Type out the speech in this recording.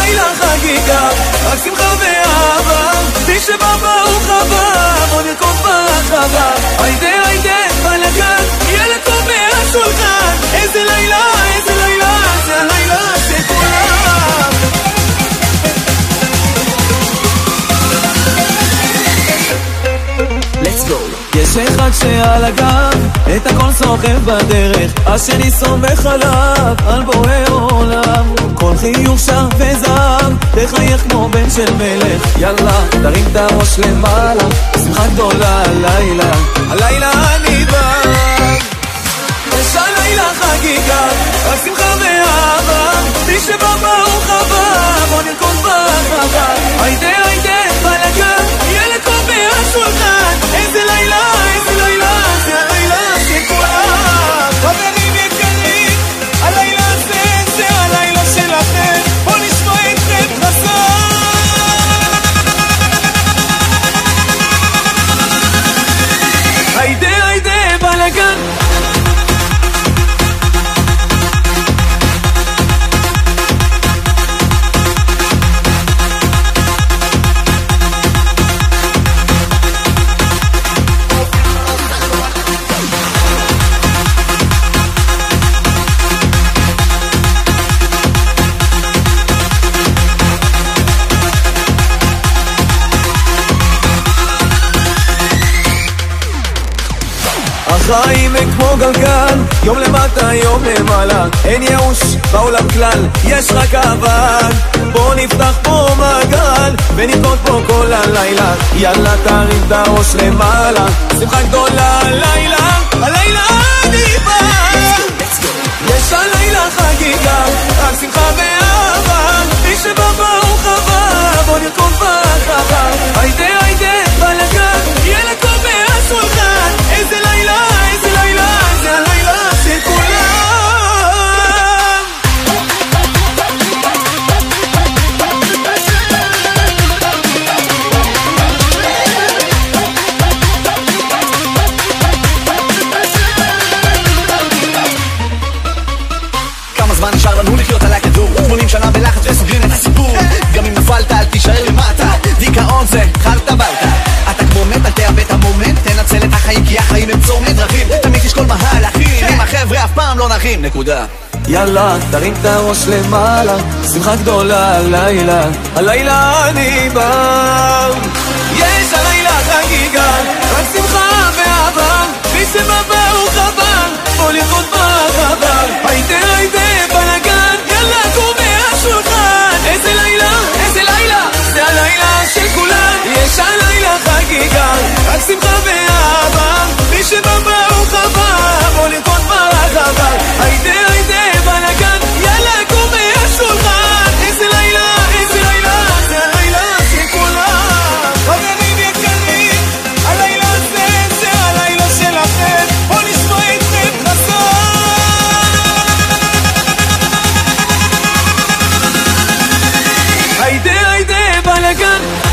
לילה חגיגה, רק שמחה ואהבה, מי שבא ברוך הבא, בוא נרקוד ברחבה. היידה היידה בלגן, ילד טוב מהשולחן, איזה לילה, זה הלילה של כולם. Let's go. יש אחד שעל הגב, את הכל סוחב בדרך, השני סומך עליו, על בורא עולם. כל חיוך שר וזהב, תחייך כמו בן של מלך. יאללה, תרים את הראש למעלה, שמחה גדולה הלילה, הלילה אני בא. יש הלילה חגיגה, רק שמחה ואהבה, מי שבא ברוך הבא, בוא נרקוד ברחבה. היידה היידה בלגן, ילד טוב מהשולחן, איזה לילה, זה הלילה של כולם. חברים יקרים, הלילה הזה, זה הלילה שלכם, בוא נשמע אתכם חזק. היידה היידה בלגן. החיים הם כמו גלגל, יום למטה יום למעלה, אין ייאוש בעולם כלל, יש רק אהבה. בוא נפתח פה מעגל ונרקוד פה כל הלילה, יאללה תרים את הראש למעלה, שמחה גדולה הלילה, הלילה אני בא. יש הלילה חגיגה, רק שמחה ואהבה, מי שבא ברוך הבא, בוא נרקוד ברחבה. היידה היידה בלגן, ילד טוב מהשולחן, איזה לילה, זה הלילה של כולם. כמה זמן נשאר לנו לחיות על הכדור? 80 שנה בלחץ וסוגרים את הסיפור. גם אם נפלת אל תישאר למטה, דיכאון זה חלת בלטה. אתה כמו מת, אל תאבד את המומנט, תנצל את החיים כי החיים הם צומת דרכים, תמיד תשקול מהלכים, עם החבר'ה אף פעם לא נחים, נקודה. יאללה תרים את הראש למעלה, שמחה גדולה הלילה, הלילה אני בא. יש הלילה חגיגה, רק שמחה ואהבה, מי שבא ברוך הבא, בוא נרקוד ברחבה. היידה היידה בלגן, יאללה קום מהשולחן, איזה לילה, זה הלילה של כולם. יש הלילה חגיגה, רק שמחה ואהבה, מי שבא ברוך הבא, בוא נרקוד ברחבה. היידה היידה בלגן, יאללה קום מהשולחן, איזה לילה, זה הלילה של כולם. חברים יקרים, הלילה הזה, זה הלילה שלכם, בוא נשמע אתכם חזק. היידה היידה בלגן.